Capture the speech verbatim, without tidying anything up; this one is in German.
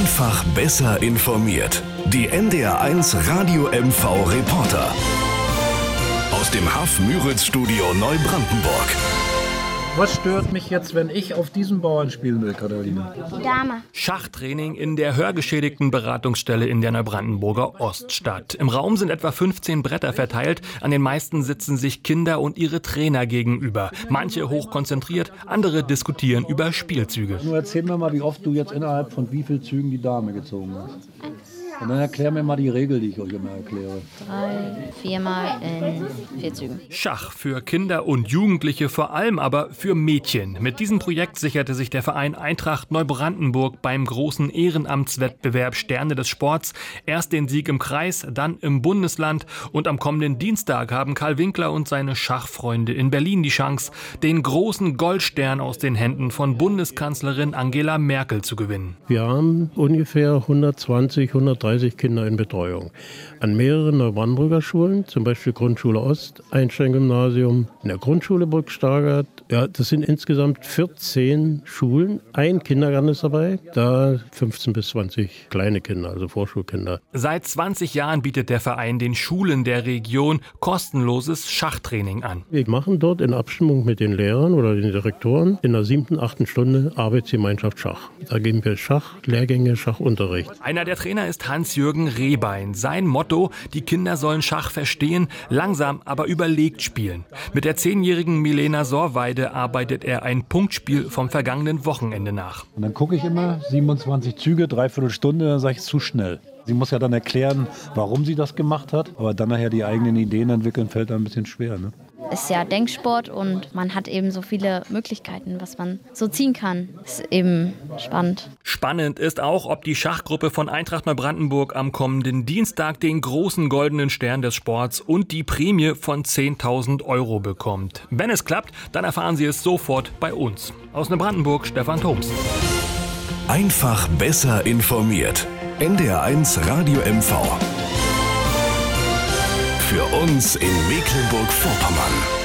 Einfach besser informiert. Die N D R eins Radio M V Reporter. Aus dem H A F Müritz-Studio Neubrandenburg. Was stört mich jetzt, wenn ich auf diesem Bauern spielen will, Katharina? Die Dame. Schachtraining in der hörgeschädigten Beratungsstelle in der Neubrandenburger Oststadt. Im Raum sind etwa fünfzehn Bretter verteilt. An den meisten sitzen sich Kinder und ihre Trainer gegenüber. Manche hochkonzentriert, andere diskutieren über Spielzüge. Nur erzähl mir mal, wie oft du jetzt innerhalb von wie vielen Zügen die Dame gezogen hast. Und dann erklär mir mal die Regel, die ich euch immer erkläre. Drei, viermal in vier Zügen. Schach für Kinder und Jugendliche, vor allem aber für Mädchen. Mit diesem Projekt sicherte sich der Verein Eintracht Neubrandenburg beim großen Ehrenamtswettbewerb Sterne des Sports erst den Sieg im Kreis, dann im Bundesland. Und am kommenden Dienstag haben Karl Winkler und seine Schachfreunde in Berlin die Chance, den großen Goldstern aus den Händen von Bundeskanzlerin Angela Merkel zu gewinnen. Wir haben ungefähr hundertzwanzig, hundertdreißig Kinder in Betreuung. An mehreren Neubrandenburger Schulen, zum Beispiel Grundschule Ost, Einstein-Gymnasium, in der Grundschule Burg-Stargard. Ja, das sind insgesamt vierzehn Schulen. Ein Kindergarten ist dabei, da fünfzehn bis zwanzig kleine Kinder, also Vorschulkinder. Seit zwanzig Jahren bietet der Verein den Schulen der Region kostenloses Schachtraining an. Wir machen dort in Abstimmung mit den Lehrern oder den Direktoren in der siebten, achten Stunde Arbeitsgemeinschaft Schach. Da geben wir Schachlehrgänge, Schachunterricht. Einer der Trainer ist Hans-Jürgen Rehbein. Sein Motto, die Kinder sollen Schach verstehen, langsam, aber überlegt spielen. Mit der zehnjährigen Milena Sorweide arbeitet er ein Punktspiel vom vergangenen Wochenende nach. Und dann gucke ich immer, siebenundzwanzig Züge, dreiviertel Stunde, dann sage ich, zu schnell. Sie muss ja dann erklären, warum sie das gemacht hat, aber dann nachher die eigenen Ideen entwickeln, fällt dann ein bisschen schwer, ne? Ist ja Denksport und man hat eben so viele Möglichkeiten, was man so ziehen kann. Ist eben spannend. Spannend ist auch, ob die Schachgruppe von Eintracht Neubrandenburg am kommenden Dienstag den großen goldenen Stern des Sports und die Prämie von zehntausend Euro bekommt. Wenn es klappt, dann erfahren Sie es sofort bei uns. Aus Neubrandenburg, Stefan Thoms. Einfach besser informiert. N D R eins Radio M V. Für uns in Mecklenburg-Vorpommern.